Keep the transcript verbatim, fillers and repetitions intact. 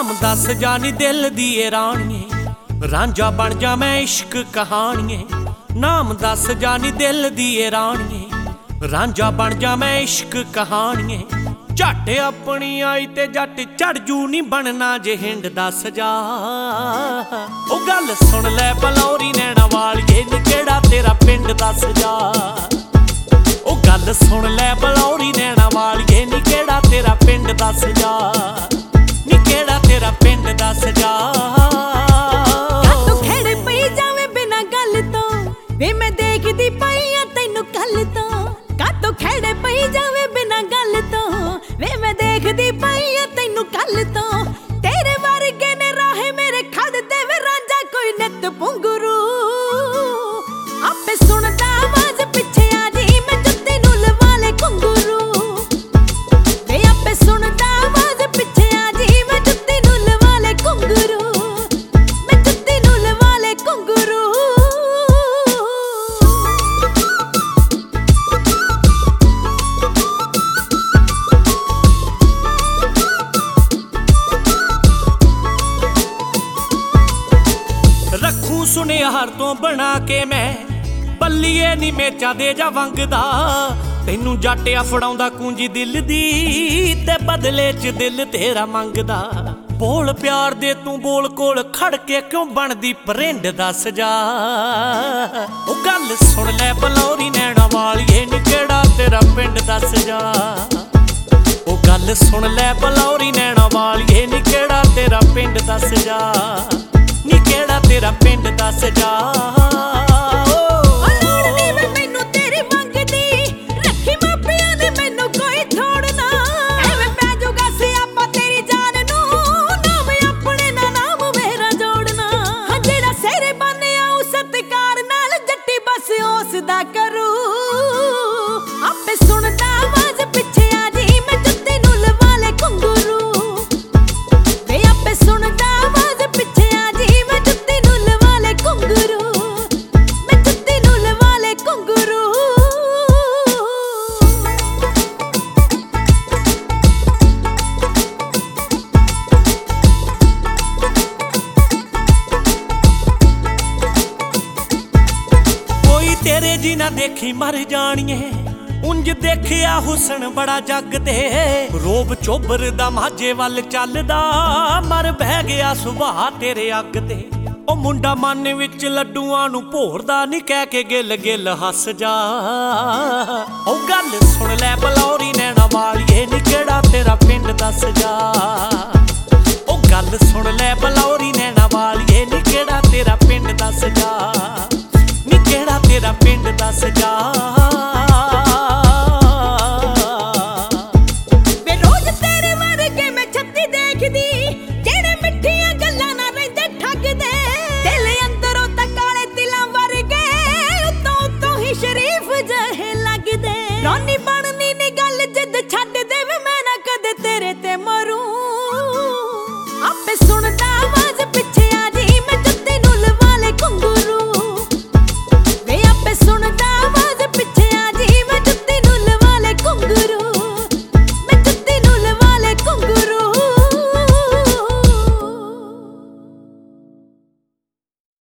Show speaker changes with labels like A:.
A: नाम दस जानी दिल दिए रानिए, रांझा बन जा मैं इश्क कहानिए। नाम दस जानी दिल दिए रानिए, रांझा बन जा मैं इश्क कहानिए। झट अपनी आई ते जट चढ़ जू नी बनना जे हिंड दस जा। ओ गल सुन लै बलौरी नैना वालिए नी केड़ा तेरा पिंड दस जा। ओ गल सुन लै बलौरी नैना वालिए नी केड़ा तेरा पिंड दस जा। नी केड़ा तेरा पिंड दस जा।
B: तू खेड़ पई जावे बिना गल तो वे मैं देखदी पई आ तैनू कल तो। का तू खेड़ पई जावे बिना गल तो वे मैं देखदी पई आ तैनू कल तो। तेरे वर्गे ने राहे मेरे खड़ दे वे रांझा कोई नित पुंगरू। आपे सुनदा आवाज पिछे आ जी मैं जुत्ती नू लवा ले घुंगरू। वे आपे सुनदा आवाज पिछे आ जी मैं जुत्ती नू लवा ले घुंगरू। मैं जुत्ती नू लवा ले घुंगरू।
A: रखू सुनिहार तो बना के मैं पल्लीए नी मेचा दे जा वंगदा। तैनू जाटिया फड़ाउंदा कुंजी दिल दी ते बदले च दिल तेरा मंगदा। बोल प्यार दे तू बोल कोल खड़ के क्यों बनदी परिंड दस जा। ओ गल सुन लै बलौरी नैना वालिए नी केड़ा तेरा पिंड दस जा। ओ गल सुन लै बलौरी नैना वालिए नी केड़ा तेरा पिंड दस जा। नी केड़ा तेरा पिंड दस जा।
B: करू आपे सुनदा आवाज पिछे आ जी मैं जुत्ती नू लवा ले घुंगरू। वे आपे सुनदा आवाज पिछे आ जी मैं जुत्ती नू लवा ले घुंगरू। मैं जुत्ती नू लवा ले घुंगरू।
A: तेरे जी ना देखी मर जानिए उंज देखिया हुसन बड़ा जग ते। रोब चोबर दा माझे वल चलदा मर बह गया सुभाह तेरे अग ते। ओ मुंडा मन विच लड्डूआं नू भोरदा नी कह के गिल गिल हस जा। ओ गल सुन लै बलौरी नैना वालिए नी केड़ा तेरा पिंड दस जा। ओ गल सुन लै बलौरी नैना वालिए नी केड़ा तेरा पिंड दस जा। नी केड़ा तेरा पिंड दस जा।